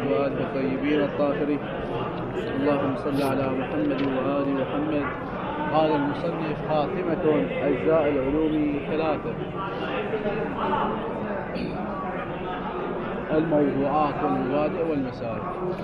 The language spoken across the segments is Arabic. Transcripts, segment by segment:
وآله الطيبين الطاهرين. اللهم صل على محمد وآل محمد. قال المصنف: خاتمة أجزاء العلوم ثلاثة: الموضوعات والمبادئ والمسائل.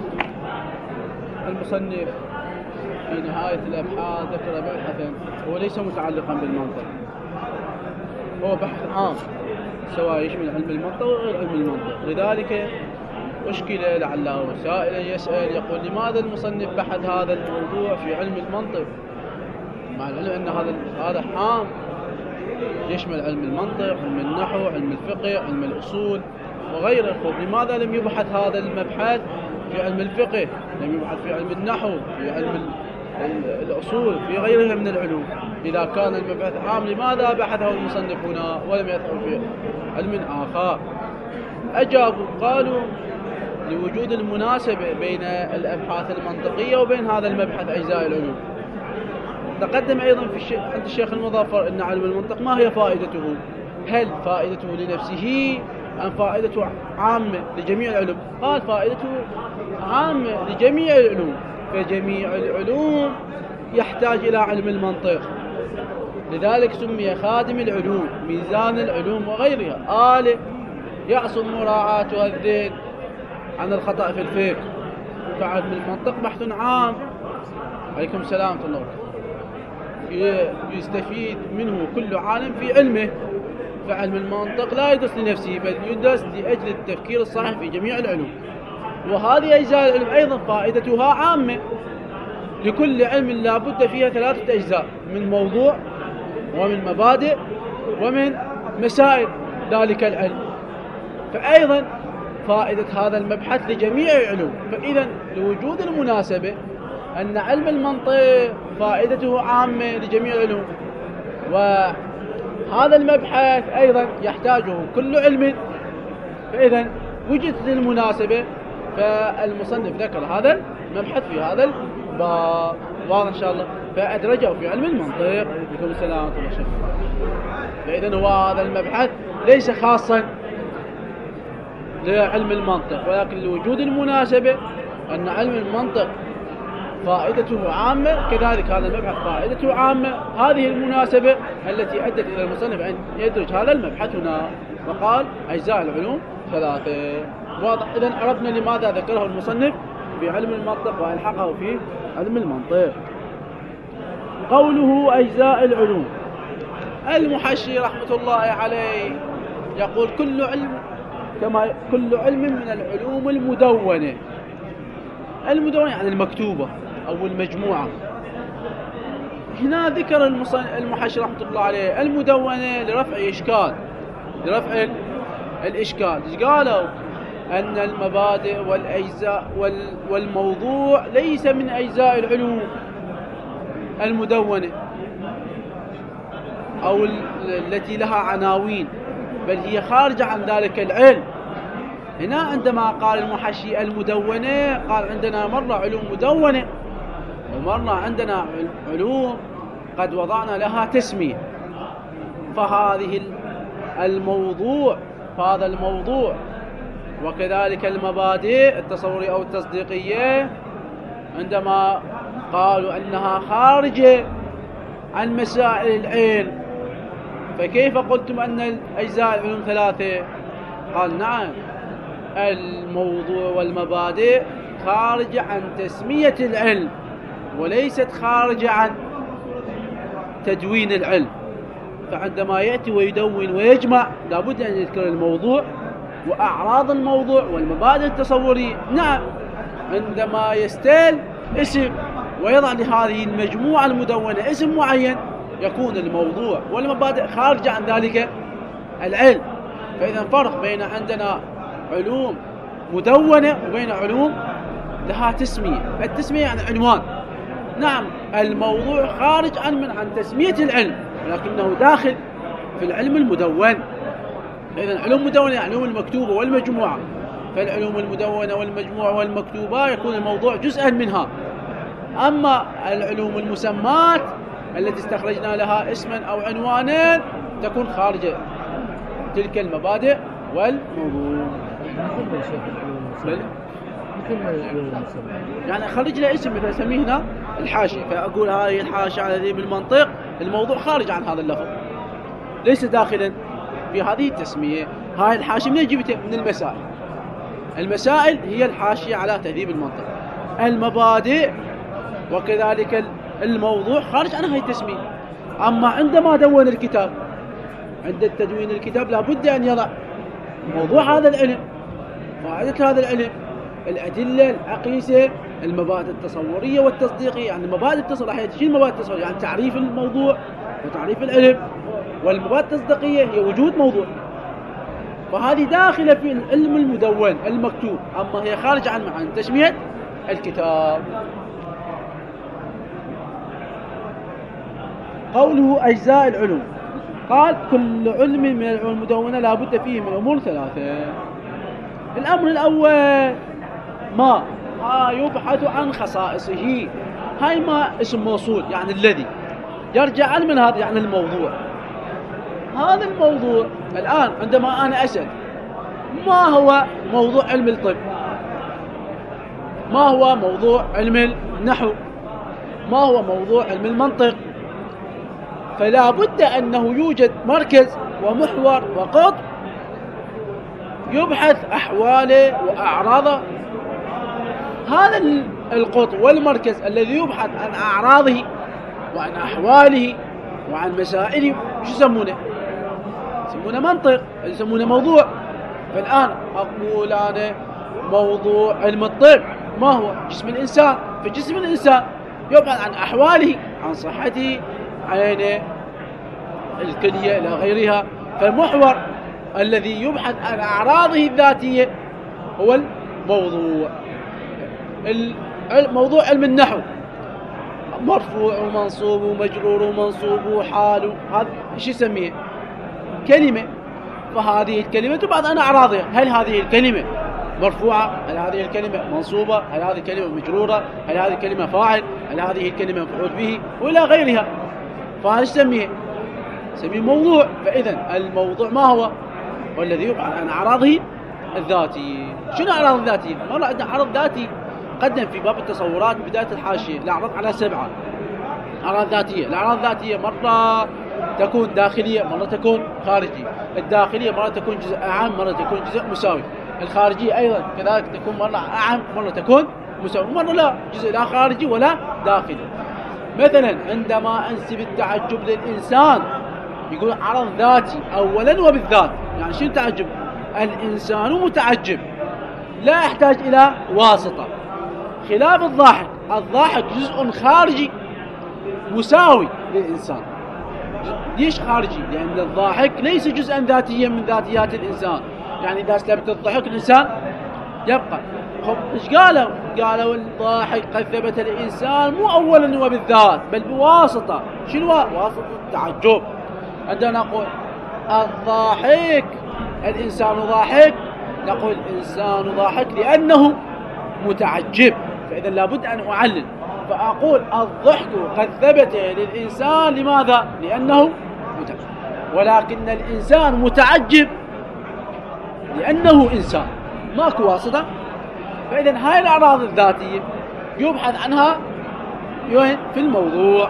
المصنف في نهاية الأبحاث ذكر مبحثا هو ليس متعلقا بالمنطق، هو بحث عام سواء يشمل علم المنطق وغير علم المنطق. لذلك أشكل لعله سائلا يسأل يقول: لماذا المصنف بحث هذا الموضوع في علم المنطق، مع العلم أن هذا عام يشمل علم المنطق، علم النحو، علم الفقه، علم الأصول وغيره. لماذا لم يبحث هذا المبحث في علم الفقه، لم يبحث في علم النحو، في علم الأصول، في غيرها من العلوم؟ إذا كان المبحث عام لماذا بحثه المصنف هنا ولم يدخل في علم آخر؟ أجابوا قالوا: لوجود المناسبة بين الأبحاث المنطقية وبين هذا المبحث أجزاء العلوم. تقدم أيضا عند الشيخ المظفر أن علم المنطق ما هي فائدته؟ هل فائدته لنفسه أم فائدته عامة لجميع العلوم؟ قال: فائدته عامة لجميع العلوم، فجميع العلوم يحتاج إلى علم المنطق، لذلك سمي خادم العلوم، ميزان العلوم وغيرها، آلة يعصم مراعاتها الذهن عن الخطأ في الفقه. فعلم المنطق بحث عام، عليكم السلام ورحمة الله، يستفيد منه كل عالم في علمه. فعلم المنطق لا يدرس لنفسه بل يدرس لأجل التفكير الصحيح في جميع العلوم. وهذه أجزاء العلم أيضا فائدتها عامة، لكل علم لا بد فيها ثلاثة أجزاء: من موضوع ومن مبادئ ومن مسائل ذلك العلم. فأيضا فائدة هذا المبحث لجميع العلوم. فإذا لوجود المناسبة أن علم المنطق فائدته عامة لجميع العلوم، وهذا المبحث أيضا يحتاجه كل علم، فإذا وجدت المناسبة فالمصنف ذكر هذا المبحث في هذا الباب. واضح إن شاء الله؟ فأدرجه في علم المنطق. عليكم السلام ورحمة الله. فإذا هو هذا المبحث ليس خاصا لعلم المنطق، ولكن لوجود المناسبة أن علم المنطق فائدته عامة، كذلك هذا المبحث فائدته عامة. هذه المناسبة التي أدت إلى المصنف أن يدرج هذا المبحث هنا، وقال أجزاء العلوم ثلاثة. واضح؟ إذن عرفنا لماذا ذكره المصنف في علم المنطق وألحقه في علم المنطق. قوله أجزاء العلوم، المحشي رحمة الله عليه يقول: كل علم من العلوم المدونة. المدونة يعني المكتوبة أو المجموعة. هنا ذكر المحشي رحمة الله عليه المدونة لرفع الإشكال. قالوا أن المبادئ والأجزاء والموضوع ليس من أجزاء العلوم المدونة أو التي لها عناوين، بل هي خارجة عن ذلك العلم. هنا عندما قال المحشي المدونة، قال عندنا مرة علوم مدونة ومرة عندنا علوم قد وضعنا لها تسمية. فهذه فهذا الموضوع وكذلك المبادئ التصورية أو التصديقية عندما قالوا أنها خارجة عن مسائل العلم، فكيف قلتم أن أجزاء العلوم ثلاثة؟ قال: نعم، الموضوع والمبادئ خارجة عن تسمية العلم وليست خارجة عن تدوين العلم. فعندما يأتي ويدون ويجمع لابد أن يذكر الموضوع وأعراض الموضوع والمبادئ التصورية. نعم، عندما يستل اسم ويضع لهذه المجموعة المدونة اسم معين يكون الموضوع والمبادئ خارجة عن ذلك العلم. فإذا فرق بين عندنا علوم مدونة وبين علوم لها تسمية. التسمية يعني عنوان. نعم، الموضوع خارج عن تسمية العلم ولكنه داخل في العلم المدون. إذن علوم مدونة يعني علوم المكتوبة والمجموعة، فالعلوم المدونة والمجموعة والمكتوبة يكون الموضوع جزءا منها. أما العلوم المسمات التي استخرجنا لها اسما أو عنوانا تكون خارج تلك المبادئ والموضوع. يعني أخرج له اسم مثلا أسميه هنا الحاشية، فأقول هذه الحاشية على ذي بالمنطق، الموضوع خارج عن هذا اللفظ ليس داخلا في هذه التسمية. هاي الحاشية من جبتها؟ من المسائل. المسائل هي الحاشية على تهذيب المنطق. المبادئ وكذلك الموضوع خارج عن هاي التسمية. أما عندما دون الكتاب، عند التدوين الكتاب لابد أن يضع موضوع هذا العلم، فائدة هذا العلم، الأدلة، الأقيسة، المبادئ التصورية والتصديقية. يعني المبادئ التصورية، شو المبادئ التصورية؟ يعني تعريف الموضوع وتعريف العلم، والمبادئ التصديقية هي وجود موضوع. فهذه داخلة في العلم المدون المكتوب، أما هي خارجة عن تسمية الكتاب. قوله أجزاء العلوم، قال كل علم من العلوم المدونة لا بد فيه من أمور ثلاثة. الأمر الأول ما يبحث عن خصائصه. هاي ما اسم موصول، يعني الذي يرجع عن من هذا، يعني الموضوع. هذا الموضوع الآن عندما أنا أسأل ما هو موضوع علم الطب، ما هو موضوع علم النحو، ما هو موضوع علم المنطق، فلا بد أنه يوجد مركز ومحور وقطب يبحث أحواله وأعراضه. هذا القطب والمركز الذي يبحث عن أعراضه وعن أحواله وعن مسائله شو يسمونه؟ يسمونه منطق، يسمونه موضوع. فالآن أقول أنا موضوع علم الطب ما هو؟ جسم الإنسان. في جسم الإنسان يبحث عن أحواله، عن صحته، عينه، الكلية إلى غيرها. فالمحور الذي يبحث عن أعراضه الذاتية هو الموضوع. موضوع علم النحو مرفوع ومنصوب ومجرور ومنصوب وحال، هذا ايش يسميه؟ كلمة. فهذه الكلمة تبحث عن أعراضها. هل هذه الكلمة مرفوعة؟ هل هذه الكلمة منصوبة؟ هل هذه الكلمة مجرورة؟ هل هذه الكلمة فاعل؟ هل هذه الكلمة مفعول به؟ وإلى غيرها. فهذا يسميه موضوع. فإذا الموضوع ما هو؟ والذي يبحث عن أعراضه الذاتية. شنو أعراض الذاتية؟ مرة عندنا عرض ذاتي قدم في باب التصورات بداية الحاشية، الأعراض على 7 أعراض ذاتية. الأعراض الذاتية مرة تكون داخلية، مرة تكون خارجية. الداخلية مرة تكون جزء أعم، مرة تكون جزء مساوي. الخارجية أيضا كذلك تكون مرة أعم، مرة تكون مساوي، مرة لا جزء لا خارجي ولا داخلي. مثلا عندما أنسب التعجب للإنسان يقول عرض ذاتي أولا وبالذات. يعني شنو تعجب؟ الإنسان متعجب لا يحتاج إلى واسطة، خلاف الضاحك. الضاحك جزء خارجي مساوي للإنسان. ليش خارجي؟ لأن الضاحك ليس جزءا ذاتيا من ذاتيات الإنسان. يعني إذا سلبت الضحك الإنسان يبقى. خب إيش قالوا؟ قالوا الضاحك قد ثبت الإنسان مو أولا وبالذات بل بواسطة. شنو واسطة التعجب؟ عندنا نقول الضاحك، الإنسان ضاحك، نقول الإنسان ضاحك لأنه متعجب. فإذا لابد أن أعلل فأقول الضحك قد ثبت للإنسان لماذا؟ لأنه متعجب. ولكن الإنسان متعجب لأنه إنسان، ماكو واسطة. فإذا هاي الأعراض الذاتية يبحث عنها في الموضوع.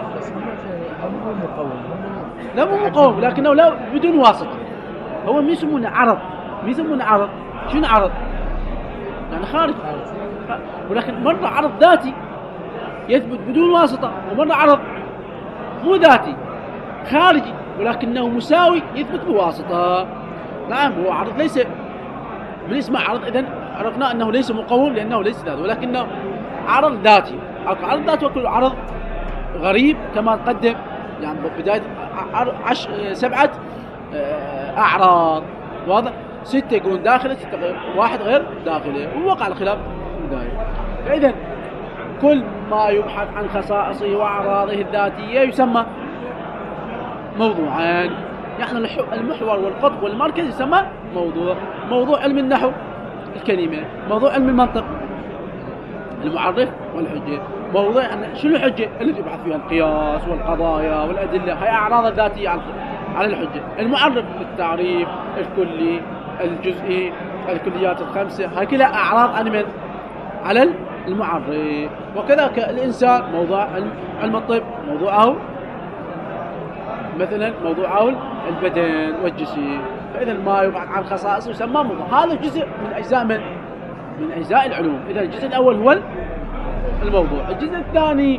لا مو مقوم، لكنه لا بدون واسطة. هو مو يسمونه عرض، مو يسمونه عرض. شنو عرض؟ يعني خارج. ولكن مرة عرض ذاتي يثبت بدون واسطة، ومرة عرض مو ذاتي خارجي ولكنه مساوي يثبت بواسطة. نعم هو عرض ليس من اسمه عرض. إذن عرفنا أنه ليس مقوم لأنه ليس ذاتي، ولكنه عرض ذاتي. عرض ذاتي وكل عرض غريب كما نقدم. يعني بداية 7 أعراض، واضح؟ 6 يقولون داخله، 6 غير، 1 غير داخله، ووقع الخلاف في البداية. فإذا كل ما يبحث عن خصائصه وأعراضه الذاتية يسمى موضوعان. يعني المحور والقطب والمركز يسمى موضوع. موضوع علم النحو الكلمة، موضوع علم المنطق المعرف والحجة. موضوع شنو الحجة؟ التي يبحث فيها القياس والقضايا والأدلة، هي أعراض ذاتية على الحجة. المعرف التعريف الكلي الجزئي، الكليات ال5، هاي كلها أعراض عن من؟ على المعرف. وكذلك الإنسان موضوع علم الطب موضوعه مثلا موضوعه البدن والجسم، فإذا ما يبعد عن خصائصه يسمى موضوع. هذا جزء من أجزاء من أجزاء العلوم. إذا الجزء الأول هو الموضوع. الجزء الثاني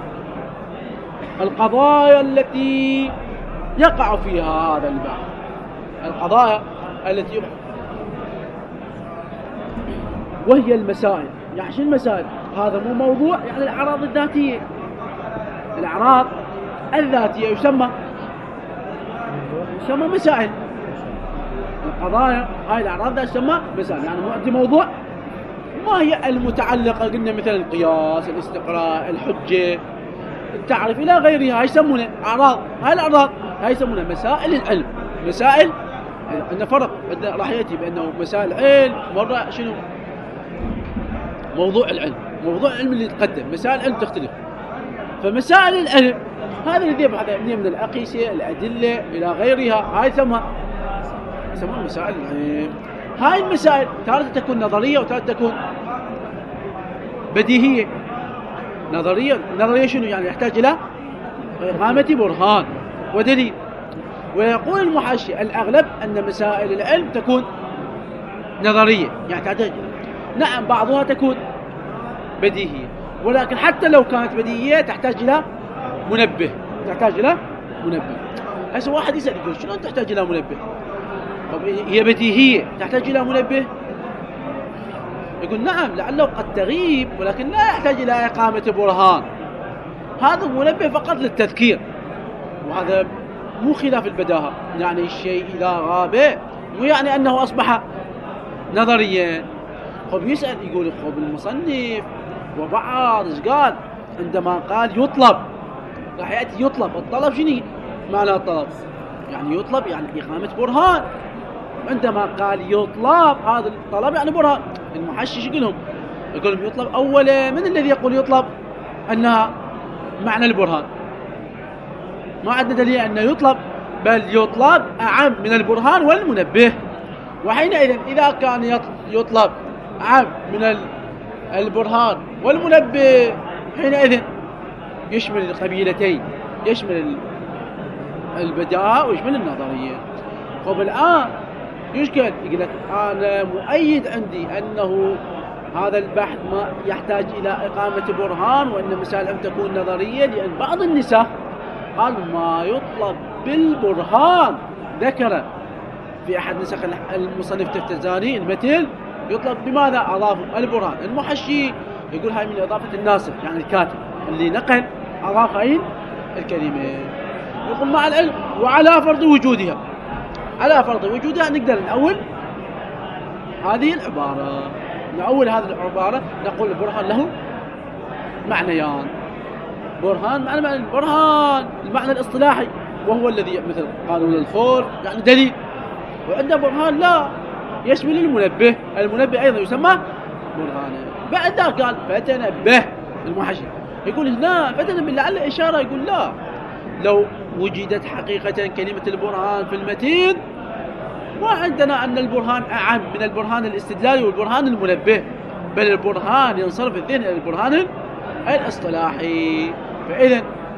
القضايا التي يقع فيها هذا البحث، القضايا التي يقع وهي المسائل. يعني شو المسائل؟ هذا مو موضوع، يعني الأعراض الذاتية. الأعراض الذاتية يسمى مسائل. القضايا هاي الأعراض ذات تسمى مسائل. يعني عندي موضوع ما هي المتعلقة، قلنا مثلا القياس، الاستقراء، الحجة، التعريف إلى غيرها، يسمونها أعراض. هاي الأعراض هاي يسمونها مسائل العلم. مسائل عندنا فرق، عندنا راح يأتي بأنه مسائل علم مرة شنو موضوع العلم، موضوع العلم اللي يتقدم. مسائل العلم تختلف. فمسائل العلم هذا اللي يبحث من الأقيسة، الأدلة إلى غيرها، هاي يسمونها مسائل العلم. هاي المسائل تارة تكون نظرية وتارة تكون بديهية. نظرية شنو؟ يعني يحتاج إلى إقامة برهان ودليل. ويقول المحشي الأغلب أن مسائل العلم تكون نظرية، يعني تحتاج، نعم بعضها تكون بديهية، ولكن حتى لو كانت بديهية تحتاج إلى منبه. هسه واحد يسأل يقول شلون تحتاج إلى منبه؟ طب هي بديهية تحتاج إلى منبه؟ يقول نعم لعله قد تغيب، ولكن لا يحتاج إلى إقامة برهان. هذا منبه فقط للتذكير، وهذا مو خلاف البداهة. يعني الشيء إذا غاب مو يعني أنه أصبح نظريا. خب يسأل يقول خب المصنف وبعض إيش قال عندما قال يطلب، راح يأتي يطلب. الطلب شنو معنى الطلب؟ يعني يطلب يعني إقامة برهان. عندما قال يطلب هذا الطلب يعني برهان. المحشش يقول لهم يطلب أولا. من الذي يقول يطلب أنها معنى البرهان؟ ما عندنا دليل أنه يطلب، بل يطلب أعم من البرهان والمنبه. وحينئذ إذا كان يطلب أعم من البرهان والمنبه، حينئذ يشمل القبيلتين، يشمل البداهة ويشمل النظرية. طب الآن يشكل يقول لك أنا مؤيد عندي أنه هذا البحث ما يحتاج إلى إقامة برهان، وأن مسائل أن تكون نظرية، لأن بعض النساء قال ما يطلب بالبرهان. ذكر في أحد نسخ المصنف تفتزاني المتن يطلب بماذا؟ أضافوا البرهان. المحشي يقول هاي من إضافة الناسخ، يعني الكاتب اللي نقل أضاف هاي الكلمة. يقول مع العلم وعلى فرض وجودها، على فرض وجودها نقدر نأول هذه العبارة. نأول هذه العبارة نقول البرهان له معنيان. برهان معنى البرهان المعنى الاصطلاحي، وهو الذي مثل قالوا للخور يعني دليل. وعندنا برهان لا يشمل المنبه. المنبه أيضا يسمى برهانا. بعد ذلك قال فتنبه. المحشي يقول هنا فتنبه لعل إشارة. يقول لا، لو وجدت حقيقة كلمة البرهان في المتين، وعندنا أن البرهان أعم من البرهان الاستدلالي والبرهان المنبه، بل البرهان ينصرف الذهن إلى البرهان الاصطلاحي. فإذا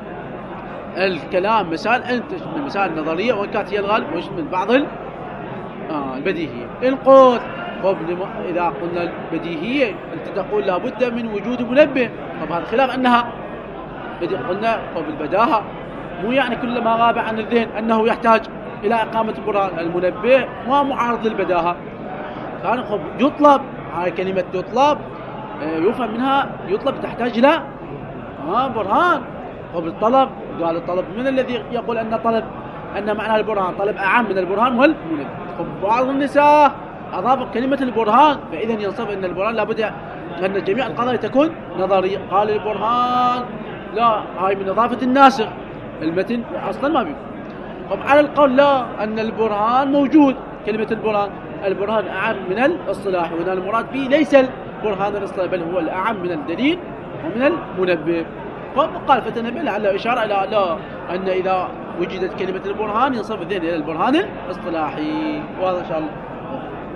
الكلام مسائل أنت من المسائل النظرية، وإن كانت هي الغالب ويشمل بعض البديهية. القول إذا قلنا البديهية أنت تقول لابد من وجود منبه. طب هذا خلاف أنها قلنا بالبداهة مو يعني كل ما غاب عن الذهن أنه يحتاج إلى إقامة برهان. المنبه ما معارض للبداهة. كان يطلب، هاي كلمة يطلب يفهم منها يطلب تحتاج إلى برهان. وبالطلب قال الطلب من الذي يقول أن طلب أن معنى البرهان طلب أعم من البرهان والمنبه. بعض النساء أضافوا كلمة البرهان، فإذا ينصف أن البرهان لابد أن جميع القضايا تكون نظرية. قال البرهان لا، هاي من إضافة الناسخ. المتن أصلا ما بيه. طب على القول لا، أن البرهان موجود. كلمة البرهان أعم من الاصطلاح، وهنا المراد به ليس البرهان الاصطلاح، بل هو الأعم من الدليل ومن المنبه. فقال فتنبه لعله إشارة إلى لا، أن إذا وجدت كلمة البرهان ينصرف الذهن إلى البرهان الاصطلاحي. وهذا إن شاء الله.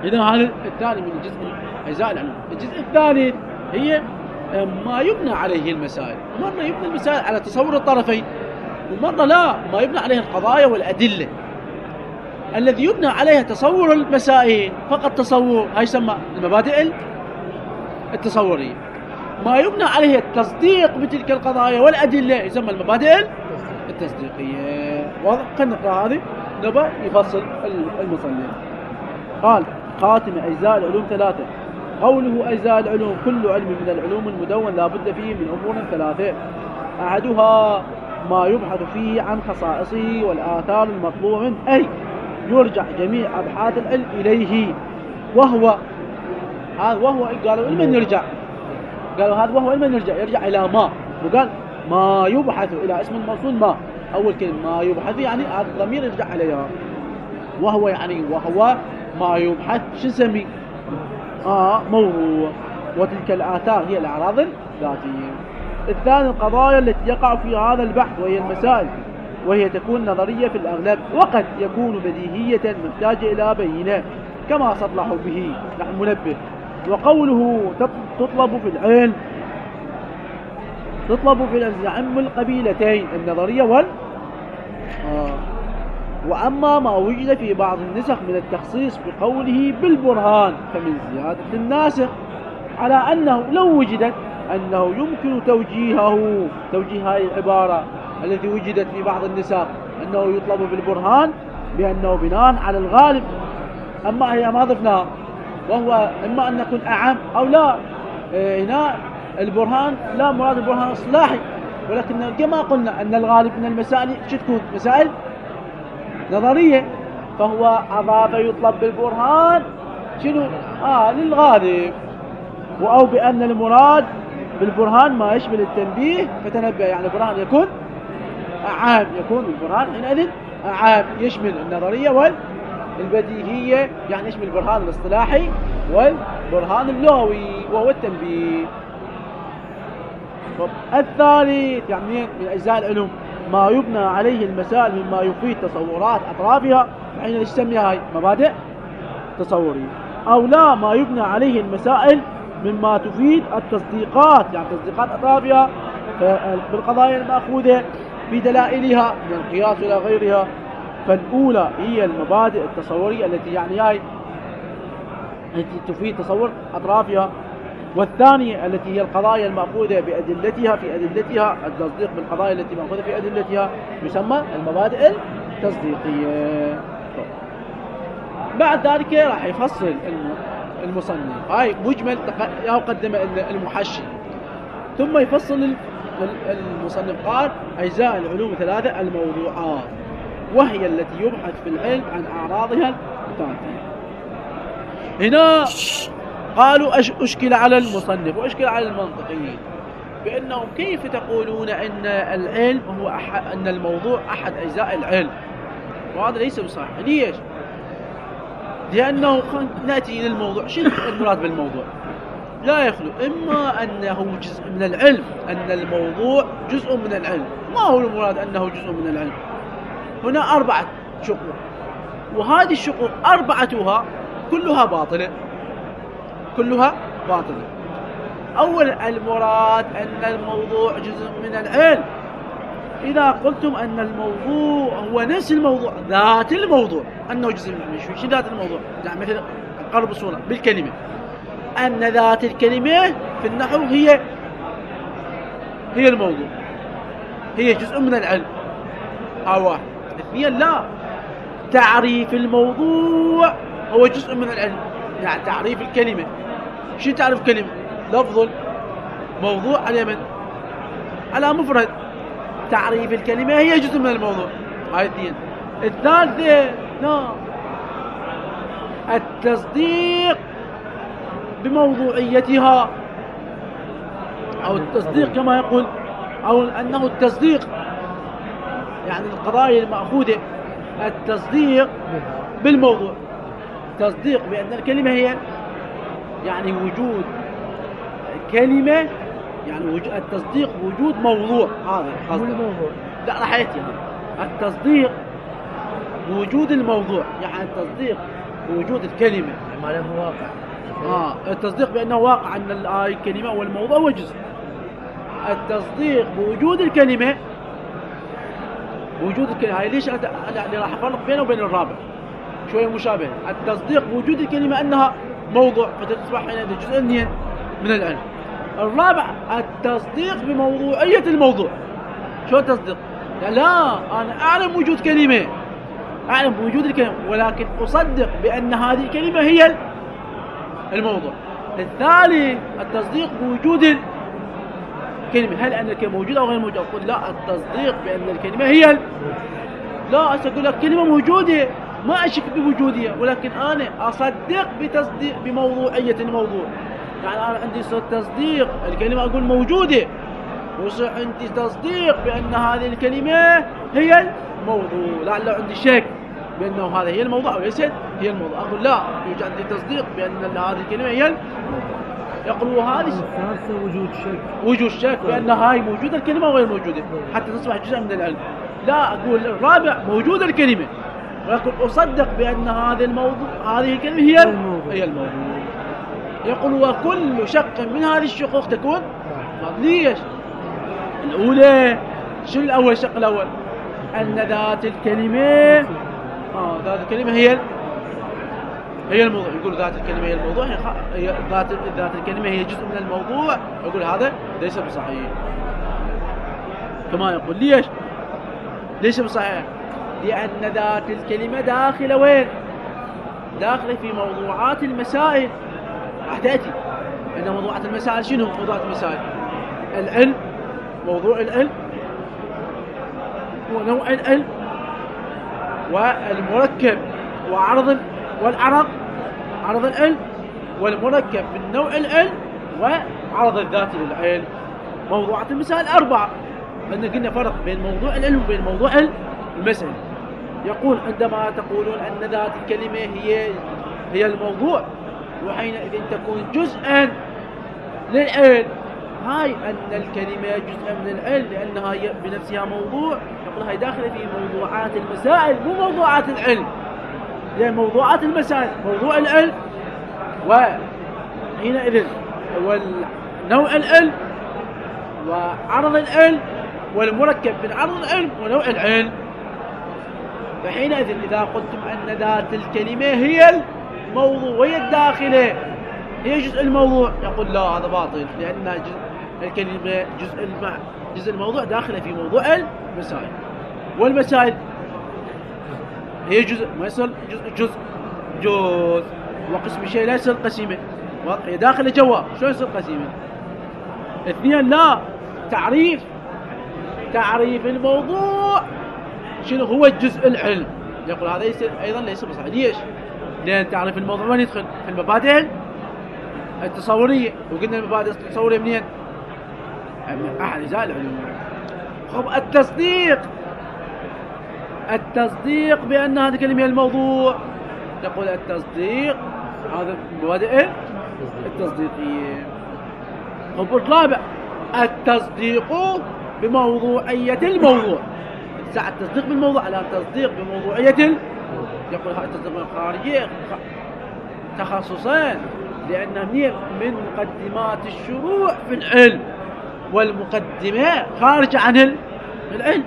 إذا هذا الثاني من الجزء أجزاء العلوم. الجزء الثالث هي ما يبنى عليه المسائل. مرة يبنى المسائل على تصور الطرفين، ومرة لا، ما يبنى عليه القضايا والأدلة. الذي يبنى عليه تصور المسائل فقط تصور، هاي يسمى المبادئ التصورية. ما يبنى عليه التصديق بتلك القضايا والأدلة يسمى المبادئ التصديقية. واضح؟ خلينا نقرأ هذه نبى يفصل المصنف. قال: خاتم أجزاء العلوم 3. قوله أجزاء العلوم: كل علم من العلوم المدون لا بد فيه من أمور 3. أحدها ما يبحث فيه عن خصائصه والآثار المطلوب منه، أي يرجع جميع أبحاث العلم إليه، وهو هذا. وهو قالوا لمن يرجع؟ قالوا هذا وهو لمن يرجع إلى ما، وقال ما يبحث إلى اسم الموصول ما. أول كلمة ما يبحث يعني هذا الضمير يرجع إليها، وهو يعني وهو ما يبحث شو نسميه؟ موضوع. وتلك الآثار هي الأعراض الذاتية. الثاني القضايا التي يقع في هذا البحث، وهي المسائل، وهي تكون نظرية في الأغلب، وقد يكون بديهية محتاجة إلى بينة كما صلح به نحن منبه. وقوله تطلب في العلم يعم القبيلتين النظرية وأما ما وجد في بعض النسخ من التخصيص بقوله بالبرهان فمن زيادة الناسخ على أنه لو وجدت أنه يمكن توجيه هذه العبارة التي وجدت في بعض النسخ أنه يطلب بالبرهان بأنه بناء على الغالب، أما هي ما ضفناها، وهو إما أن يكون أعم أو لا. هنا البرهان لا مراد البرهان الإصلاحي، ولكن كما قلنا أن الغالب من المسائل تكون مسائل نظرية، فهو أضاف يطلب بالبرهان شنو؟ للغالب. أو بأن المراد بالبرهان ما يشمل التنبيه فتنبه، يعني البرهان يكون أعام، يكون البرهان حينئذ أعام، يشمل النظرية والبديهية، يعني يشمل البرهان الاصطلاحي والبرهان اللغوي وهو التنبيه. الثالث يعني من أجزاء العلوم ما يبنى عليه المسائل مما يفيد تصورات أطرافها، حين نسميها هاي مبادئ تصورية. أو لا، ما يبنى عليه المسائل مما تفيد التصديقات، يعني تصديقات أطرافها بالقضايا المأخوذة بدلائلها من القياس إلى غيرها. فالأولى هي المبادئ التصورية التي التي تفيد تصور أطرافها، والثانية التي هي القضايا المأخوذة بأدلتها في أدلتها، التصديق بالقضايا التي مأخوذة في أدلتها يسمى المبادئ التصديقية. بعد ذلك راح يفصل المصنف، هاي مجمل يقدم المحشي، ثم يفصل المصنف. قال: أجزاء العلوم 3 الموضوعات، وهي التي يبحث في العلم عن أعراضها الذاتية. هنا قالوا أشكل على المصنف وأشكل على المنطقيين بأنهم كيف تقولون أن العلم هو أن الموضوع أحد أجزاء العلم، وهذا ليس بصحيح. ليش؟ لأنه نأتي إلى الموضوع، شنو المراد بالموضوع؟ لا يخلو إما أنه جزء من العلم، أن الموضوع جزء من العلم. ما هو المراد أنه جزء من العلم؟ هنا 4 شقوق، وهذه الشقوق 4 كلها باطلة، كلها باطلة. أول المراد أن الموضوع جزء من العلم. إذا قلتم أن الموضوع هو نفس الموضوع، ذات الموضوع، أنه جزء من العلم. شو ذات الموضوع؟ يعني مثل قرب الصورة بالكلمة، أن ذات الكلمة في النحو هي الموضوع، هي جزء من العلم. واحد. 2 لا، تعريف الموضوع هو جزء من العلم، يعني تعريف الكلمة. شو تعرف كلمة؟ لفظ موضوع على من؟ على مفرد. تعريف الكلمة هي جزء من الموضوع. هاي 2. الثالثة لا، التصديق بموضوعيتها، أو التصديق كما يقول، أو أنه التصديق يعني القضايا المأخوذة، التصديق بالموضوع، تصديق بأن الكلمة هي يعني وجود كلمة، يعني التصديق وجود موضوع. هذا قصده. لا راح يأتي التصديق بوجود الموضوع، يعني التصديق بوجود الكلمة. ما له واقع. التصديق بأنه واقع أن الكلمة والموضوع هو جزء. التصديق بوجود الكلمة، وجود الكلمة هاي ليش اللي راح أفرق بينه وبين الرابع شوية مشابه. التصديق بوجود الكلمة أنها موضوع فتصبح هنا جزء من العلم. الرابع التصديق بموضوعية الموضوع. شو التصديق؟ لا أنا أعلم وجود كلمة، أعلم بوجود الكلمة، ولكن أصدق بأن هذه الكلمة هي الموضوع. الثالث التصديق بوجود الكلمة، هل أن الكلمة موجودة أو غير موجودة؟ أقول لا، التصديق بأن الكلمة هي لا أقول لك كلمة موجودة ما أشك بوجودها، ولكن أنا أصدق بتصديق بموضوعية الموضوع. يعني أنا عندي تصديق الكلمة أقول موجودة، وصح عندي تصديق بأن هذه الكلمة هي الموضوع. لعل عندي شك بأنه هذا هي الموضوع أو ليست هي الموضوع، أقول لا يوجد عندي تصديق بأن هذه الكلمة هي الموضوع. يقولوا هذه وجود شك بأن هاي موجودة الكلمة وغير موجودة حتى تصبح جزء من العلم. لا أقول الرابع موجودة الكلمة، ولكن أصدق بأن هذه الكلمة هي الموضوع. يقول وكل شق من هذه الشقوق تكون ليش؟ الأولى شنو الأول؟ الشق الأول أن ذات الكلمة ذات الكلمة هي الموضوع. يقول ذات الكلمة هي الموضوع، هي ذات الكلمة هي جزء من الموضوع. يقول هذا ليس بصحيح. كما يقول ليش بصحيح؟ لأن ذات الكلمة داخلة وين؟ داخلة في موضوعات المسائل. راح تأتي أن موضوعات المسائل شنو؟ موضوعات المسائل العلم، موضوع العلم ونوع العلم والمركب والعرض عرض العلم والمركب من نوع العلم وعرض الذاتي للعلم. موضوعات المسائل 4. أن قلنا فرق بين موضوع العلم وبين موضوع المسألة. يقول عندما تقولون أن ذات الكلمة هي الموضوع، وحينئذ تكون جزءا للعلم. هاي أن الكلمة جزء من العلم لأنها بنفسها موضوع. يقول هاي داخلة في موضوعات المسائل مو موضوعات العلم، لأن موضوعات المسائل موضوع العلم وحينئذ نوع العلم وعرض العلم والمركب من عرض العلم ونوع العلم. فحينئذ إذا قلتم أن ذات الكلمة هي الموضوع وهي الداخلة هي جزء الموضوع، يقول لا هذا باطل، لأن الكلمة جزء الموضوع داخلة في موضوع المسائل، والمسائل هي جزء ما يصل جزء وقسم شيء لا يصل قسيمة. واضح؟ هي داخلة جواب شو يصير قسيمة؟ 2 لا تعريف الموضوع شنو هو الجزء العلم. يقول هذا أيضا ليس بصحيح. ليش؟ لأن تعريف الموضوع وين يدخل؟ في المبادئ التصورية، وقلنا المبادئ التصورية منين؟ من أحد أجزاء العلوم. خب التصديق بأن هذه الكلمة هي الموضوع. يقول التصديق هذا مبادئ التصديقية. خب الرابع التصديق بموضوعية الموضوع. التصديق بالموضوع على التصديق بموضوعية يقول هذا التصديق خارجي تخصصان، لأنه من مقدمات الشروع في العلم، والمقدمة خارجة عن العلم.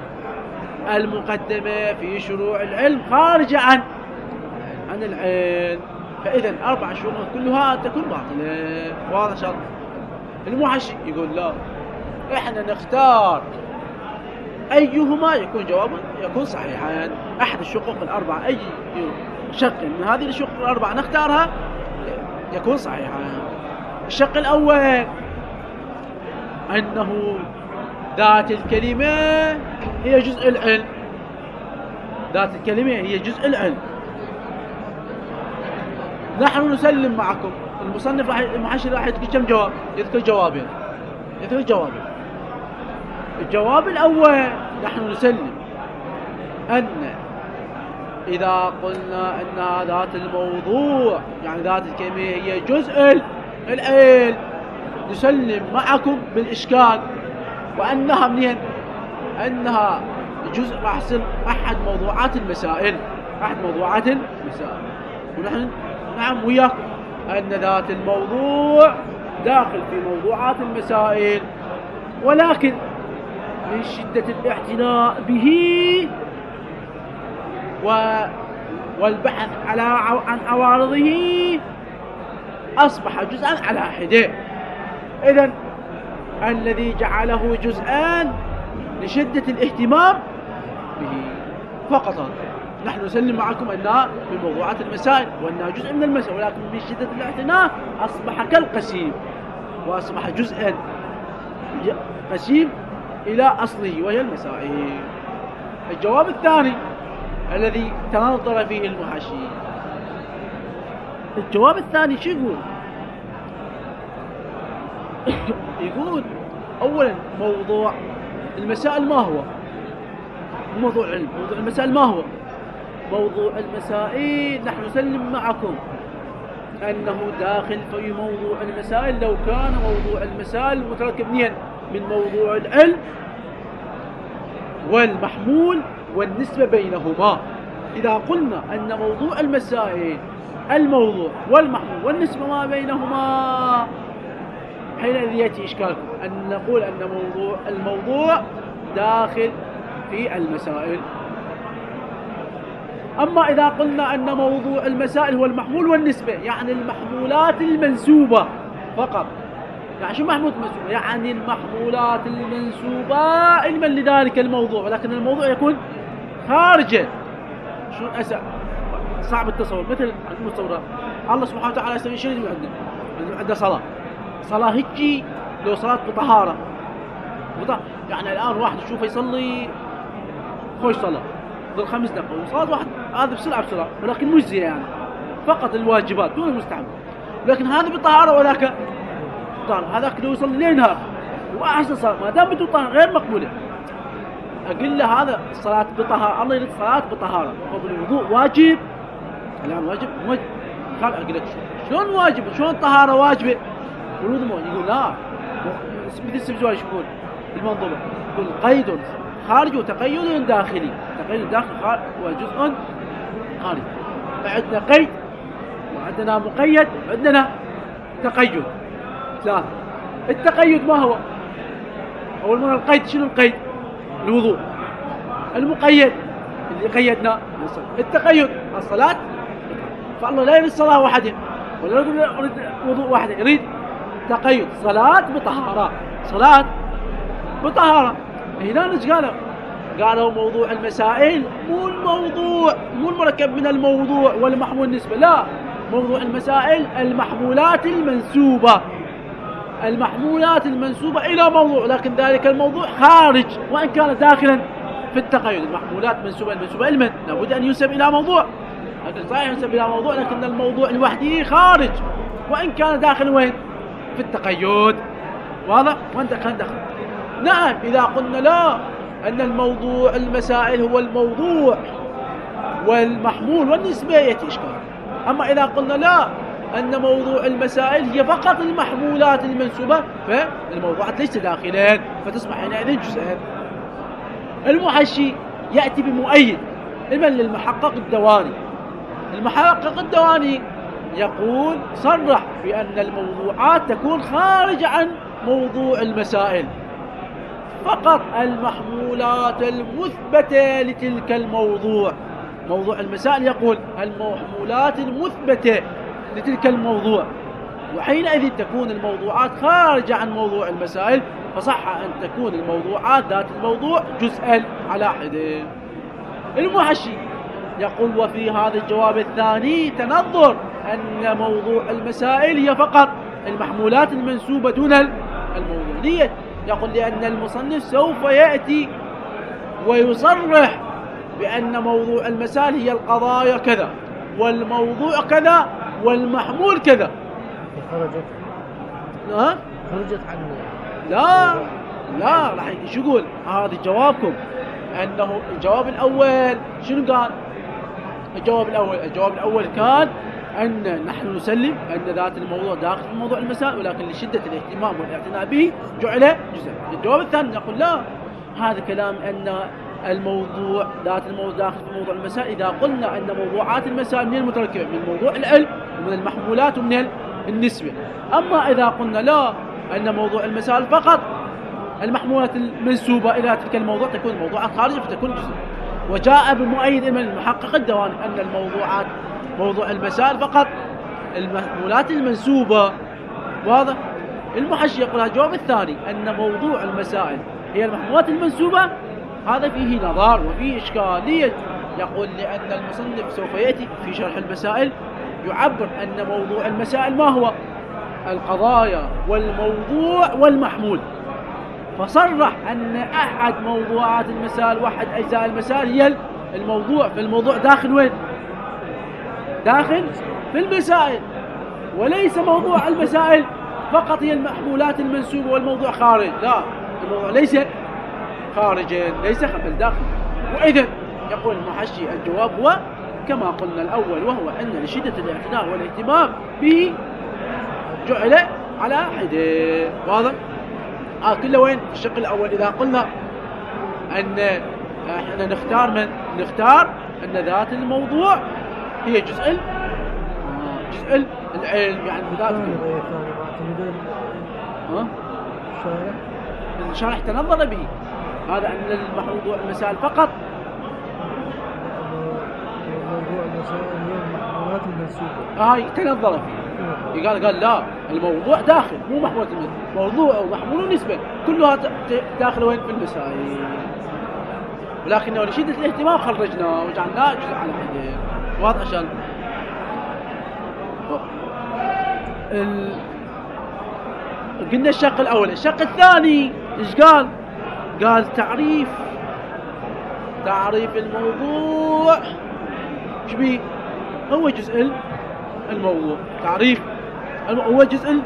المقدمة في شروع العلم خارجة عن العلم. فإذا 4 شروط كلها تكون باطلة. واضح شرط. المحشي يقول لا، احنا نختار أيهما يكون جوابا يكون صحيحا. أحد الشقوق 4 أي شق من هذه الشقوق 4 نختارها يكون صحيحا. الشق الأول أنه ذات الكلمة هي جزء العلم. ذات الكلمة هي جزء العلم. نحن نسلم معكم. المصنف المحشي راح يذكر كم جواب؟ يذكر جوابين. الجواب الأول نحن نسلم أن إذا قلنا أن ذات الموضوع يعني ذات الكلمة هي جزء العلم نسلم معكم بالإشكال، وأنها منين؟ أنها جزء راح يصير أحد موضوعات المسائل. ونحن نعم وياكم أن ذات الموضوع داخل في موضوعات المسائل، ولكن من شدة الاعتناء به والبحث عن عوارضه أصبح جزءا على حدة. إذن الذي جعله جزءان لشدة الاهتمام به فقط. نحن نسلم معكم أنها من موضوعات المسائل وأنها جزء من المسائل، ولكن من شدة الاعتناء أصبح كالقسيم، وأصبح جزءا قسيم إلى أصله وهي المسائل. الجواب الثاني الذي تنظر فيه المحاشي، الجواب الثاني شو يقول؟ يقول أولا موضوع المسائل ما هو؟ موضوع العلم. موضوع المسائل ما هو؟ موضوع المسائل نحن نسلم معكم أنه داخل في موضوع المسائل لو كان موضوع المسائل متركب من موضوع العلم والمحمول والنسبة بينهما. إذا قلنا أن موضوع المسائل الموضوع والمحمول والنسبة ما بينهما، حينئذ يأتي إشكالكم أن نقول أن الموضوع داخل في المسائل. أما إذا قلنا أن موضوع المسائل هو المحمول والنسبة، يعني المحمولات المنسوبة فقط. يعني شو محمولات منسوبة؟ يعني المحمولات المنسوبة علما لذلك الموضوع، ولكن الموضوع يكون خارجا. شو صعب التصور. مثل المتصورات الله سبحانه وتعالى يسوي شيء يجب عندنا صلاة هيجي لو صلاة بطهارة، يعني الآن واحد يشوفه يصلي خوش صلاة ظل 5 دقائق وصلاة واحد هذا بسرعة ولكن مجزية، يعني فقط الواجبات دون المستحب، لكن هذا بطهارة وذاك طهارة. هذاك لو يصلي ليل نهار وأحسن صلاة ما دام بدون طهارة غير مقبولة. أقول له هذا الصلاة بطهارة، الله يريد صلاة بطهارة، الوضوء واجب الآن واجب قال أقول لك شلون واجب شلون طهارة واجبة والوضوء موجب؟ يقول لا مثل السبزوار يقول بالمنظومة يقول قيد خارجي وتقيد داخلي. تقيد داخلي وجزء خارجي. عندنا قيد وعندنا مقيد وعندنا تقيد ثلاثة. التقيد ما هو؟ أول مرة القيد شنو القيد؟ الوضوء. المقيد اللي قيدنا التقيد الصلاة. فالله لا يريد صلاة واحدة ولا يريد وضوء واحدة، يريد تقيد صلاة بطهارة. صلاة بطهارة. هنا نش قالوا موضوع المسائل مو المركب من الموضوع والمحمول النسبة، لا، موضوع المسائل المحمولات المنسوبة. المحمولات المنسوبة إلى موضوع، لكن ذلك الموضوع خارج وإن كان داخلا في التقيد. المحمولات المنسوبة علما لابد أن ينسب إلى موضوع، لكن صحيح ينسب إلى موضوع لكن الموضوع لوحده خارج وإن كان داخل وين؟ في التقيد. واضح؟ وانت كان داخل. نعم إذا قلنا لا أن الموضوع المسائل هو الموضوع والمحمول والنسبة يأتي إشكال. أما إذا قلنا لا أن موضوع المسائل هي فقط المحمولات المنسوبة فالموضوعات ليس داخلين، فتصبح حينئذ جزئين. المحشي يأتي بمؤيد لمن؟ للمحقق الدواني. المحقق الدواني يقول صرح بأن الموضوعات تكون خارج عن موضوع المسائل، فقط المحمولات المثبتة لتلك الموضوع. موضوع المسائل يقول المحمولات المثبتة لتلك الموضوع، وحينئذ تكون الموضوعات خارجة عن موضوع المسائل، فصح أن تكون الموضوعات ذات الموضوع جزءا على حدة. المحشي يقول وفي هذا الجواب الثاني تنظر أن موضوع المسائل هي فقط المحمولات المنسوبة دون الموضوع. ليه؟ يقول لأن المصنف سوف يأتي ويصرح بأن موضوع المسائل هي القضايا كذا والموضوع كذا والمحمول كذا. خرجت عن لا راح شو يقول؟ هذا جوابكم أنه الجواب الأول شنو قال؟ الجواب الأول كان أن نحن نسلم أن ذات الموضوع داخل في موضوع المسائل، ولكن لشدة الاهتمام والاعتناء به جعل جزءا. الجواب الثاني نقول لا، هذا كلام أن الموضوع ذات الموضوع داخل في موضوع المسائل. إذا قلنا أن موضوعات المسائل من المتركبة من موضوع العلم ومن المحمولات ومن النسبة. أما إذا قلنا لا، أن موضوع المسائل فقط المحمولات المنسوبة إلى تلك الموضوع تكون موضوعات خارجة فتكون جزء. وجاء بمؤيد من المحقق الدواني أن الموضوعات موضوع المسائل فقط المحمولات المنسوبة. واضح؟ المحشي يقول الجواب الثاني أن موضوع المسائل هي المحمولات المنسوبة، هذا فيه نظر وفيه إشكالية. يقول لأن المصنف سوف يأتي في شرح المسائل يعبر أن موضوع المسائل ما هو؟ القضايا والموضوع والمحمول، فصرح أن أحد موضوعات المسائل واحد أجزاء المسائل هي الموضوع. فالموضوع داخل وين؟ داخل في المسائل، وليس موضوع المسائل فقط هي المحمولات المنسوبة والموضوع خارج. لا، الموضوع ليس خارجا، ليس بل داخل. وإذن يقول المحشي الجواب هو كما قلنا الأول، وهو أن لشدة الاعتناء والاهتمام به جعل على حده. واضح؟ كله وين؟ في الشق الأول. إذا قلنا أن احنا نختار أن ذات الموضوع هي جزء العلم، يعني ذات الشارح تنظر به هذا أن الموضوع المسائل فقط موضوع المسائل هي المحمولات المنسوبة. هاي تنظر فيه. قال لا، الموضوع داخل مو محمول موضوع أو محمول نسبة كلها داخل وين؟ في المسائل، ولكنه لشدة الاهتمام خرجناه وجعلناه جزء على حده. واضح؟ عشان قلنا الشق الأول. الشق الثاني إيش قال؟ قال تعريف الموضوع إيش بيه؟ هو جزء الموضوع. تعريف هو جزء.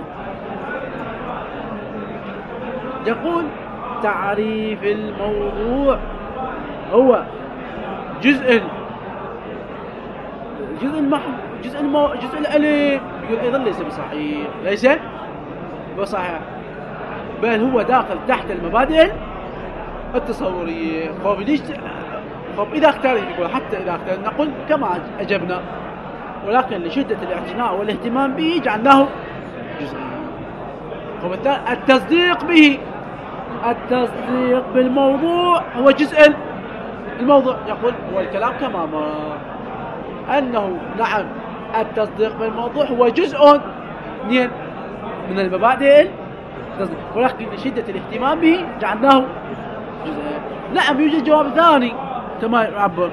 يقول تعريف الموضوع هو جزء الألف. يقول أيضا ليس بصحيح، ليس بصحيح، بل هو داخل تحت المبادئ التصورية. إذا اختار يقول حتى إذا اختار نقول كما أجبنا، ولكن لشدة الاعتناء والاهتمام به جعلناه جزءا. التصديق بالموضوع هو جزء الموضوع. يقول هو الكلام كما مر أنه نعم التصديق بالموضوع هو جزء من المبادئ، ولكن لشدة الاهتمام به جعلناه جزءا. نعم يوجد جواب ثاني كما يعبر.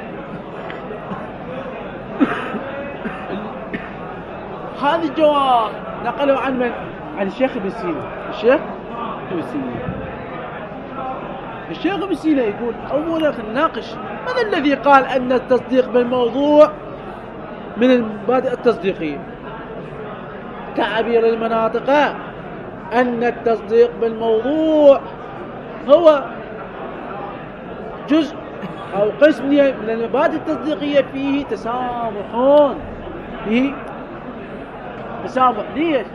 هذا الجواب نقله عن من؟ عن الشيخ ابن سينا. الشيخ ابن سينا يقول أولا نناقش من الذي قال أن التصديق بالموضوع من المبادئ التصديقية. تعبير المناطق أن التصديق بالموضوع هو جزء أو قسم من المبادئ التصديقية فيه تسامح. ليش؟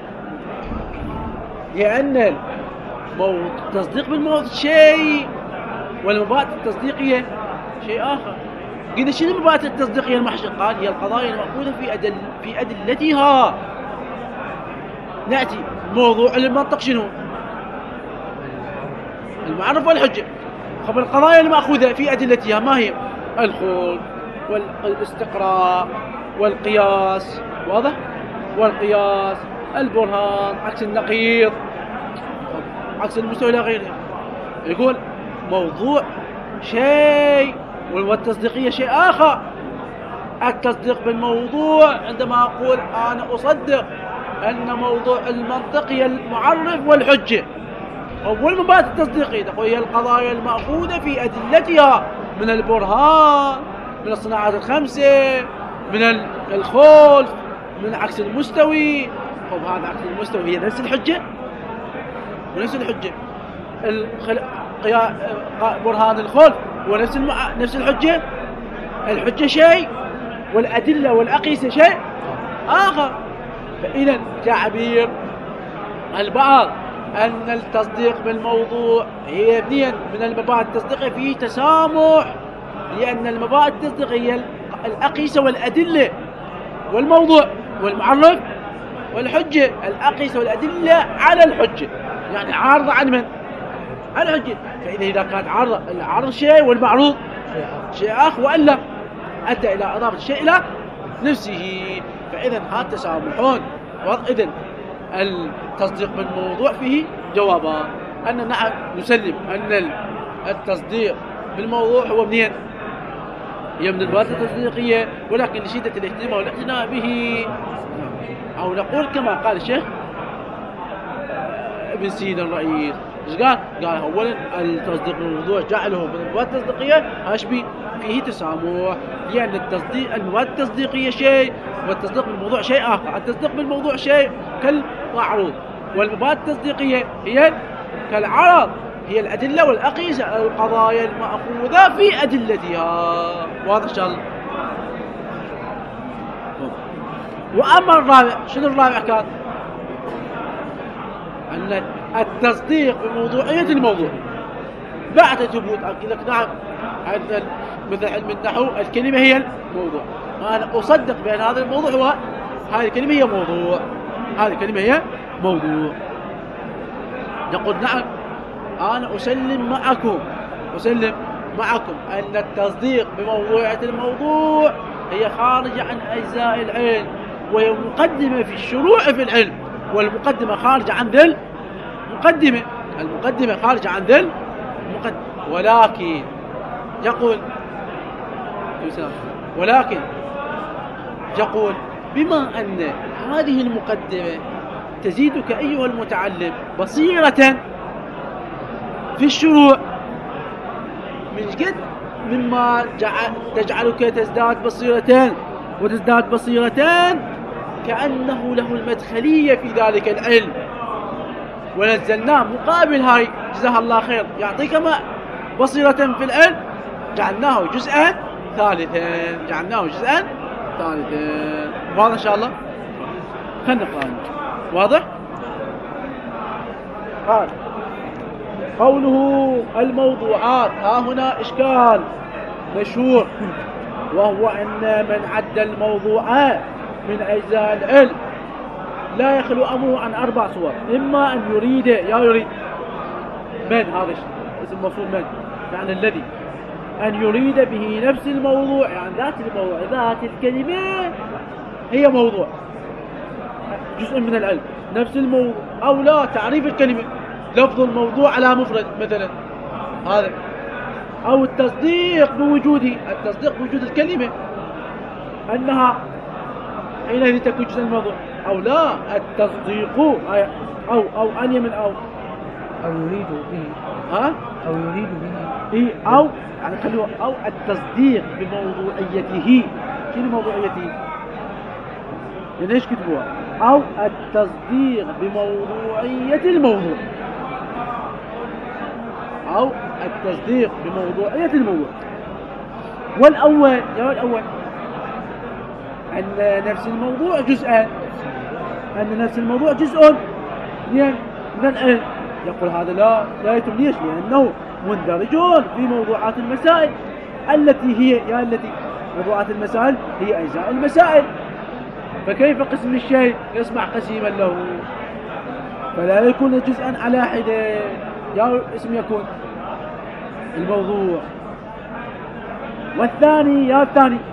لأن التصديق بالموضوع شيء والمبادئ التصديقية شيء آخر. قلنا شنو المبادئ التصديقية المحشي؟ قال هي القضايا المأخوذة في أدلتها. نأتي موضوع المنطق شنو؟ المعرف والحجة. خبر القضايا المأخوذة في أدلتها ما هي؟ الخلق والاستقراء والقياس. واضح؟ والقياس البرهان عكس النقيض عكس المستوى إلى غيره. يقول موضوع شيء والتصديقية شيء آخر. التصديق بالموضوع عندما أقول أنا أصدق أن موضوع المنطق هي المعرف والحجة، والمبادئ التصديقية تقول هي القضايا المأخوذة في أدلتها من البرهان، من الصناعات الخمسة، من الخلق، من عكس المستوي. هذا عكس المستوي هي نفس الحجة ونفس الحجة. برهان الخلق هو نفس الحجة. الحجة شيء والأدلة والأقيسة شيء آخر. فإذا تعبير البعض أن التصديق بالموضوع هي اثنين من المبادئ التصديقية فيه تسامح، لأن المبادئ التصديقية الأقيسة والأدلة والموضوع والمعرف والحجة، الأقيسة والأدلة على الحجة، يعني عارضة عن من؟ على الحجة. فإذا كانت عرض شيء والمعروض شيء آخر وإلا أدى إلى إضافة الشيء إلى نفسه، فإذا هذا تسامحون. إذن التصديق بالموضوع فيه جوابان، أن نعم نسلم أن التصديق بالموضوع هو منين؟ هي من المبادئ التصديقية، ولكن لشدة الاهتمام والاعتناء به، أو نقول كما قال الشيخ ابن سينا الرئيس، قال أولا التصديق بالموضوع جعله من المبادئ التصديقية هاشبي فيه تسامح، لأن التصديق المبادئ التصديقية شيء والتصديق بالموضوع شيء آخر. التصديق بالموضوع شيء كالمعروض، والمبادئ التصديقية هي كالعرض، هي الأدلة والأقيسة القضايا المأخوذة في أدلتها. واضح إن شاء الله؟ وأما الرابع، شنو الرابع كان؟ أن التصديق بموضوعية الموضوع بعد ثبوت، أقول لك نعم مثل علم النحو الكلمة هي الموضوع، أنا أصدق بأن هذا الموضوع هو هذه الكلمة هي موضوع، هذه الكلمة هي موضوع. نقول نعم أنا أسلم معكم أن التصديق بموضوعية الموضوع هي خارجة عن أجزاء العلم، وهي مقدمة في الشروع في العلم، والمقدمة خارجة عن ذل المقدمة خارجة عن ذل ولكن يقول بما أن هذه المقدمة تزيدك أيها المتعلم بصيرة في الشروع من جد مما تجعلك تزداد بصيرتان كأنه له المدخلية في ذلك العلم، ونزلناه مقابل هاي جزاه الله خير يعطيك ما بصيرة في العلم، جعلناه جزءا ثالثا. واضح إن شاء الله؟ خلنا نقرأ. واضح؟ قال قوله الموضوعات، ها هنا إشكال مشهور، وهو أن من عد الموضوعات من أجزاء العلم لا يخلو أمره عن 4 صور، إما أن يريد من هذا اسم مفعول من، يعني الذي أن يريد به نفس الموضوع، يعني ذات الكلمة هي موضوع جزء من العلم نفس الموضوع، أو لا تعريف الكلمة لفظ الموضوع على مفرد مثلا هذا، أو التصديق بوجود الكلمة أنها حينئذ تكون جزء الموضوع، أو لا التصديق أو أن يمن أو يريد به أو يريد به أو يعني خلوه أو التصديق بموضوعيته. شنو موضوعيته؟ يعني ايش كتبوها؟ أو التصديق بموضوعية الموضوع، أو التصديق بموضوعية الموضوع. والأول أن نفس الموضوع جزء من العلم، يقول هذا لا يتم. ليش؟ لأنه مندرج في موضوعات المسائل التي موضوعات المسائل هي أجزاء المسائل، فكيف قسم الشيء يصبح قسيما له؟ فلا يكون جزءا على حدة، يا اسم يكون الموضوع. والثاني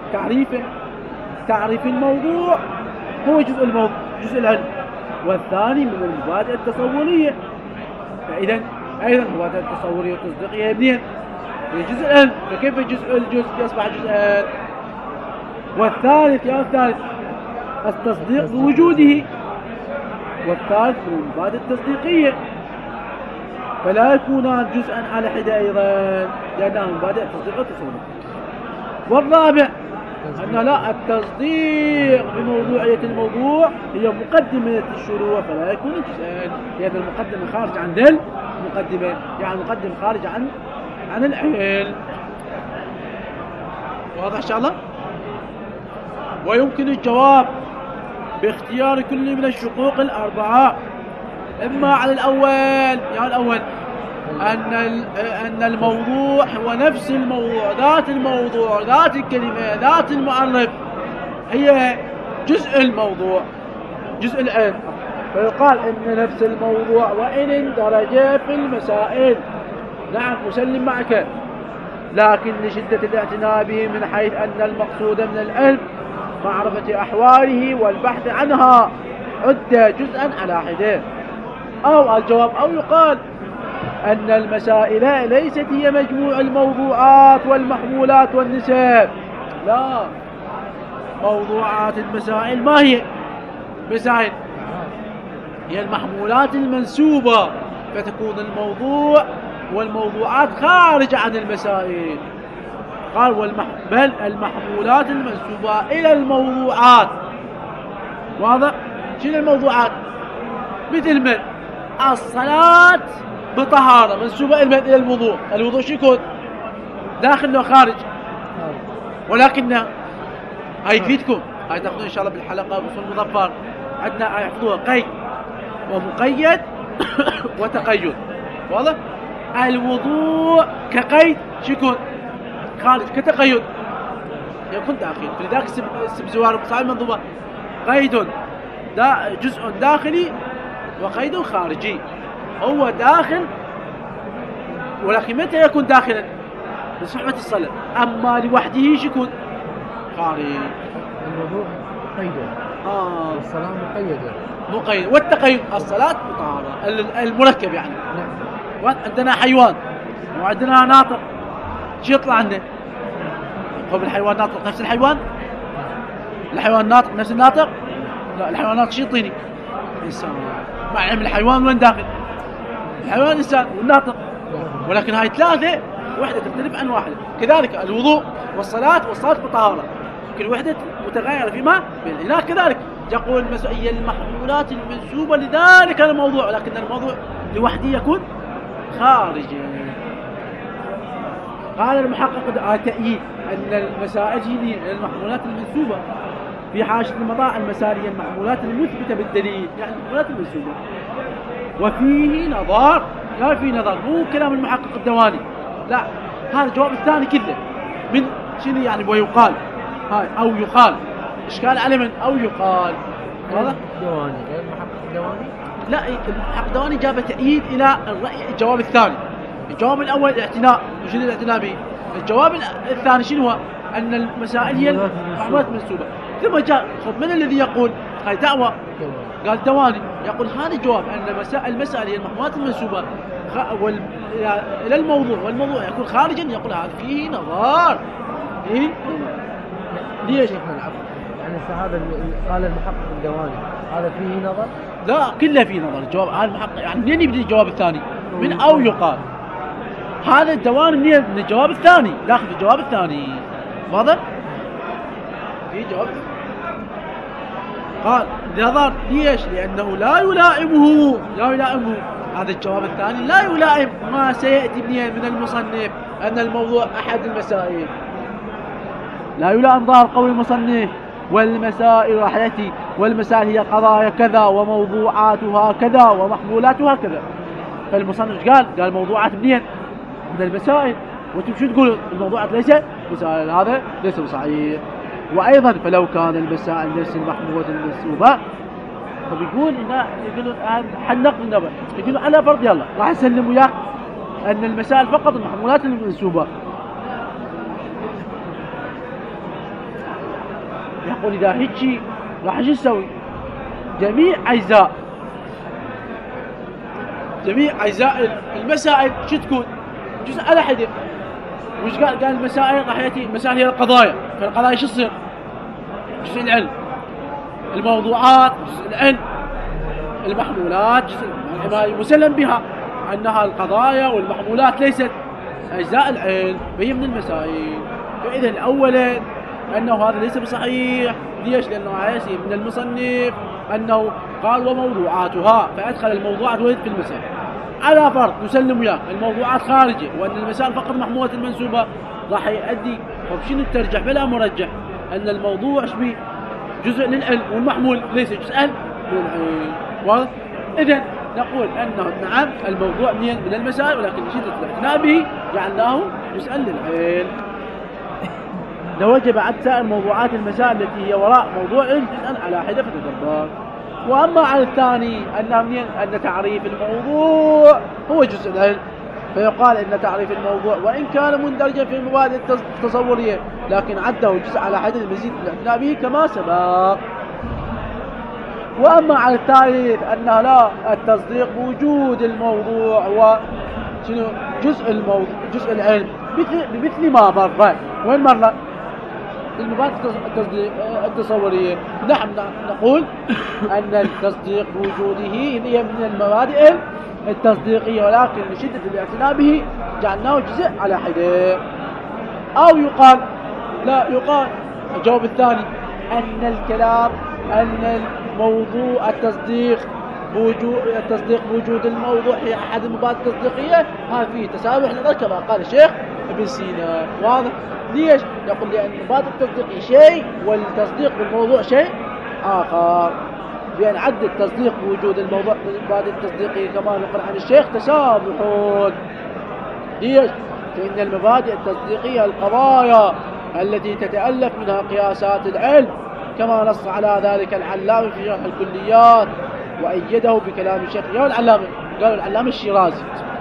تعريف الموضوع هو جزء العلم، والثاني من المبادئ التصورية. فإذا أيضا المبادئ التصورية والتصديقية منين؟ هي جزء العلم، فكيف الجزء يصبح جزءا؟ والثالث التصديق بوجوده، والثالث من المبادئ التصديقية، فلا يكونان جزءا على حدة أيضا، لأنها مبادئ التصديق والتصورية. والرابع أن لا التصديق بموضوعية الموضوع هي مقدمة الشروع، فلا يكون جزءا، لأن المقدمة خارج عن ذل مقدمة، يعني المقدمة خارج عن العلم. واضح إن شاء الله؟ ويمكن الجواب باختيار كل من الشقوق 4 إما على الأول يعني الأول أن الموضوع هو نفس الموضوع، ذات الموضوع، ذات الكلمة، ذات المؤلف، هي جزء الموضوع، جزء العلم، فيقال إن نفس الموضوع وإن اندرج في المسائل. نعم أسلم معك، لكن لشدة الاعتناء به من حيث أن المقصود من العلم معرفة أحواله والبحث عنها عد جزءا على حدة. أو الجواب أو يقال أن المسائل ليست هي مجموع الموضوعات والمحمولات والنسب، لا، موضوعات المسائل ما هي مسائل، هي المحمولات المنسوبة، فتكون الموضوع والموضوعات خارجة عن المسائل. قال بل المحمولات المنسوبة إلى الموضوعات. واضح؟ شنو الموضوعات؟ مثل من الصلاة بطهارة منسوبة إلى الوضوء. الوضوء شو يكون؟ داخل وخارج، ولكن هاي تفيدكم، هاي تاخذون إن شاء الله بالحلقة وصول مظفر، عندنا يحفظوها قيد ومقيد وتقيد. واضح؟ الوضوء كقيد شو يكون؟ خارج، كتقيد يكون داخل. فلذلك السبزوار صاحب المنظومة قيد جزء داخلي وقيد خارجي. هو داخل، ولكن متى يكون داخلا؟ بصحبة الصلاة. أما لوحده شو يكون؟ خارج. الوضوء قيد، الصلاة مقيد، والتقيد الصلاة بطهارة، المركب يعني. وعندنا حيوان وعندنا ناطق، شو يطلع عندنا؟ قبل الحيوان ناطق نفس الحيوان؟ الحيوان ناطق نفس الناطق؟ لا، الحيوان ناطق شو يعطيني؟ إنسان. مع علم الحيوان وين داخل؟ الحيوان إنسان والناطق، ولكن هاي ثلاثة وحدة تختلف عن واحدة. كذلك الوضوء والصلاة بطهارة، كل وحدة متغيرة فيما بين. هناك كذلك يقول هي المحمولات المنسوبة لذلك الموضوع، لكن الموضوع لوحده يكون خارجي. قال المحقق تأييد أن المسائل هي المحمولات المنسوبة في حاشية المضاء المسارية المحمولات المثبتة بالدليل، يعني المحمولات المنسوبة. وفيه نظر، لا في نظر، مو كلام المحقق الدواني، لا، هذا الجواب الثاني كله من شنو يعني؟ ويقال هاي أو يقال، إشكال على من أو يقال. واضح؟ الدواني غير المحقق الدواني؟ لا، المحقق الدواني جاب تأييد إلى الرأي الجواب الثاني. الجواب الأول الاعتناء، وشنو الاعتناء به؟ الجواب الثاني شنو هو؟ أن المسائل هي المحمولات المنسوبة. ثم جاء من الذي يقول هاي دعوة؟ قال الدواني يقول هذا الجواب أن المسائل هي المحمولات المنسوبة إلى الموضوع، والموضوع يكون خارجا، يقول هذا فيه نظر. إيه؟ ليش شيخنا العفو؟ يعني هذا قال المحقق الدواني هذا فيه نظر؟ لا، كله فيه نظر. الجواب هذا المحقق يعني منين يبدي الجواب الثاني؟ من أو يقال. هذا الدواني من الجواب الثاني، داخل الجواب الثاني. واضح؟ في جواب قال نظر. ليش؟ لأنه لا يلائمه هذا الجواب الثاني، لا يلائم ما سيأتي من المصنف أن الموضوع أحد المسائل. لا يلائم ظاهر قول المصنف والمسائل رحلتي، والمسائل هي قضايا كذا وموضوعاتها كذا ومحمولاتها كذا. فالمصنف قال موضوعات منين؟ من المسائل. وانتم شو تقولون؟ الموضوعات ليس مسائل، هذا ليس صحيح. وأيضا فلو كان المسائل ليس المحمولات المنسوبة، فبيقول هنا يقولون حنق النبأ، يقولون على فرض يلا راح أسلم وياك أن المسائل فقط المحمولات المنسوبة. يقول إذا هيك راح شو نسوي؟ جميع أجزاء المسائل شو تكون؟ جزء على حدة. وش قال المسائل راح يأتي المسائل هي القضايا، فالقضايا شو تصير؟ جزء العلم. الموضوعات جزء العلم. المحمولات جزء مسلم بها أنها القضايا والمحمولات ليست أجزاء العلم، فهي من المسائل. فإذا أولا أنه هذا ليس بصحيح. ليش؟ لأنه عايزي من المصنف أنه قال وموضوعاتها، فأدخل الموضوعات وين في المسائل. على فرض نسلم وياك الموضوعات خارجة وأن المسائل فقط محمولة المنسوبة، راح يؤدي شنو الترجح بلا مرجح؟ أن الموضوع جزء للعلم والمحمول ليس جزءا من العلم. واضح؟ إذن نقول أنه نعم الموضوع من المسائل، ولكن لشدة الاعتناء به جعلناه جزءا للعلم. لوجب عد سائر موضوعات المسائل التي هي وراء موضوع جزءا على حدة فتدبر. وأما على الثاني أن تعريف الموضوع هو جزء العلم، فيقال إن تعريف الموضوع وإن كان مندرجا في المبادئ التصورية لكن عده جزء على حدة المزيد من الاعتناء به كما سبق. وأما على الثالث أنه لا التصديق بوجود الموضوع وشنو جزء العلم بمثل ما مر. وين مر؟ المبادئ التصورية. نحن نقول أن التصديق بوجوده هي من المبادئ التصديقية، ولكن لشدة الاعتناء به جعلناه جزء على حدة. أو يقال لا يقال الجواب الثاني أن الموضوع التصديق بوجود الموضوع هي أحد المبادئ التصديقية، هذا فيه تسامح نظر كما قال الشيخ ابن سينا. واضح؟ ليش؟ يقول لأن المبادئ التصديقي شيء والتصديق بالموضوع شيء آخر، بأن عد التصديق بوجود الموضوع بالمبادئ التصديقية كما نقل عن الشيخ تسامحون. ليش؟ فإن المبادئ التصديقية القضايا التي تتألف منها قياسات العلم، كما نص على ذلك العلامة في شرح الكليات وأيده بكلام الشيخ العلامة، قالوا العلامة الشيرازي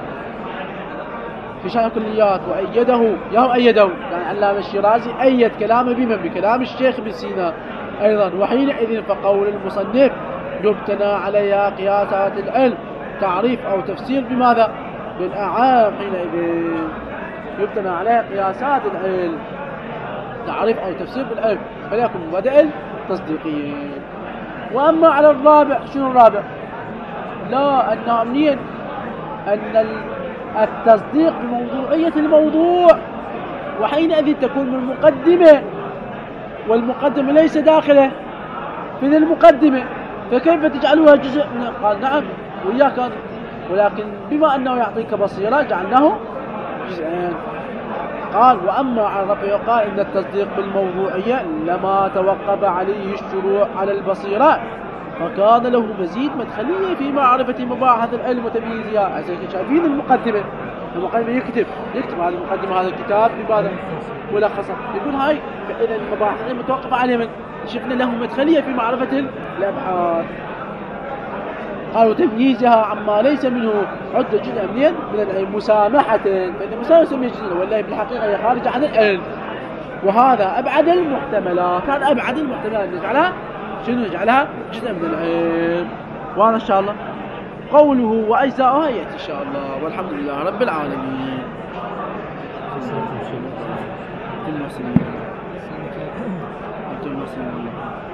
في شرح الكليات وأيده يعني العلامة الشيرازي أيد كلامه بكلام الشيخ ابن سينا أيضا. وحينئذ فقول المصنف يبتنى عليها قياسات العلم تعريف أو تفسير بماذا؟ بالأعام. حينئذ يبتنى عليها قياسات العلم تعريف أو تفسير بالعلم فليكن مبادئ تصديقية. وأما على الرابع، شنو الرابع؟ لا أنه أمنيا أن التصديق بموضوعية الموضوع، وحينئذ تكون من المقدمة، والمقدمة ليس داخله في المقدمة، فكيف تجعلها جزء من؟ قال نعم وإياك، ولكن بما أنه يعطيك بصيرة جعلناه جزءين. قال وأما على الرفع يقال إن التصديق بالموضوعية لما توقف عليه الشروع على البصيرة فكان له مزيد مدخلية في معرفة مباحث العلم وتمييزها. شايفين المقدمة يكتب هذه المقدمة هذا الكتاب بماذا؟ ملخصة، يقول هاي إذا المباحث العلم متوقفة عليه من شفنا له مدخلية في معرفة الأبحاث. قالوا تمييزها عما ليس منه عد جزء من العلم مسامحة، فإن المسامحة يسميه جزء والله بالحقيقة هي خارجة عن العلم، وهذا أبعد المحتملات. هذا أبعد المحتملات نجعلها جزء من العلم. وهذا إن شاء الله قوله وأجزاؤها يأتي إن شاء الله، والحمد لله رب العالمين. المسلمين